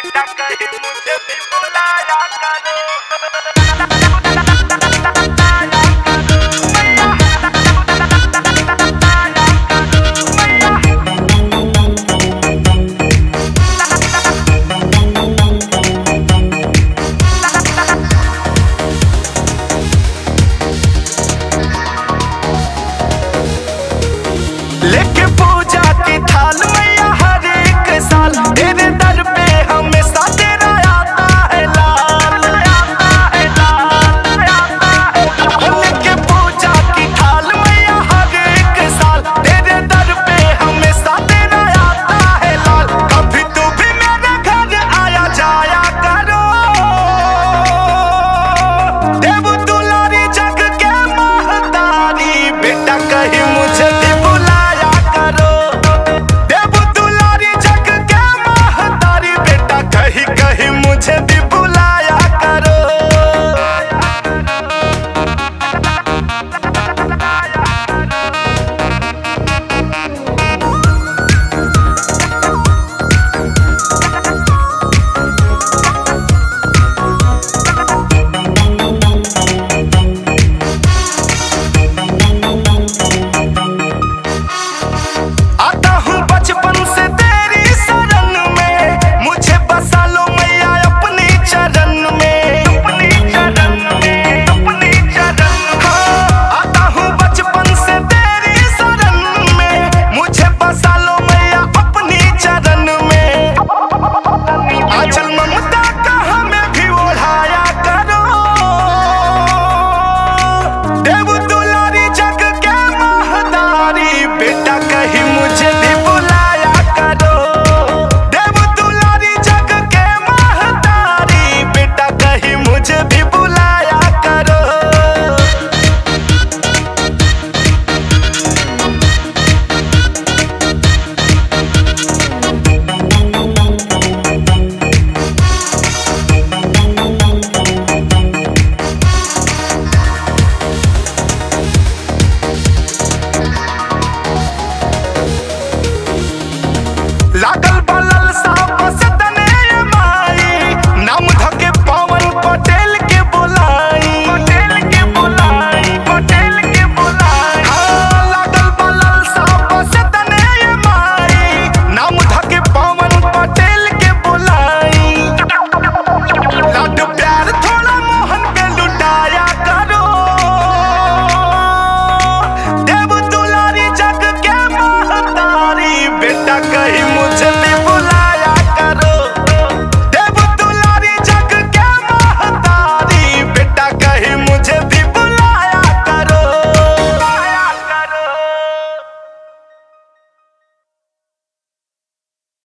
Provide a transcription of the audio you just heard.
बेटा कहीं मुझे भी बुलाया करो। लेके पूजा की थाल मैया हर एक साल तेरे दर पे हमेशा तेरा आता है लाल, आता है लाल, आता है लाल। लेके पूजा की थाल मैया हर एक साल तेरे दर पे हमेशा तेरा आता है लाल। कभी तू भी मेरे घर आया जाया करो। देव दुलारी जग के महतारी बेटा कहीं मुझे भी बुलाया करो। देव दुलारी जग के महतारी बेटा कहीं कहीं मुझे भी बुलाया करो। आता हूँ बचपन से तेरी शरण में, मुझे बसा लो मैया अपनी चरण में, अपनी चरण में, अपनी चरण। हाँ, आता हूँ बचपन से तेरी शरण में, मुझे बसा लो मैया अपनी चरण में। आंचल ममता का हमें भी ओढ़ाया करो। देव दुलारी जग के महतारी बेटा कहीं मुझे भी बुलाया करो। देव दुलारी जग के महतारी बेटा कहीं मुझे भी बुलाया करो। लागल बलल सा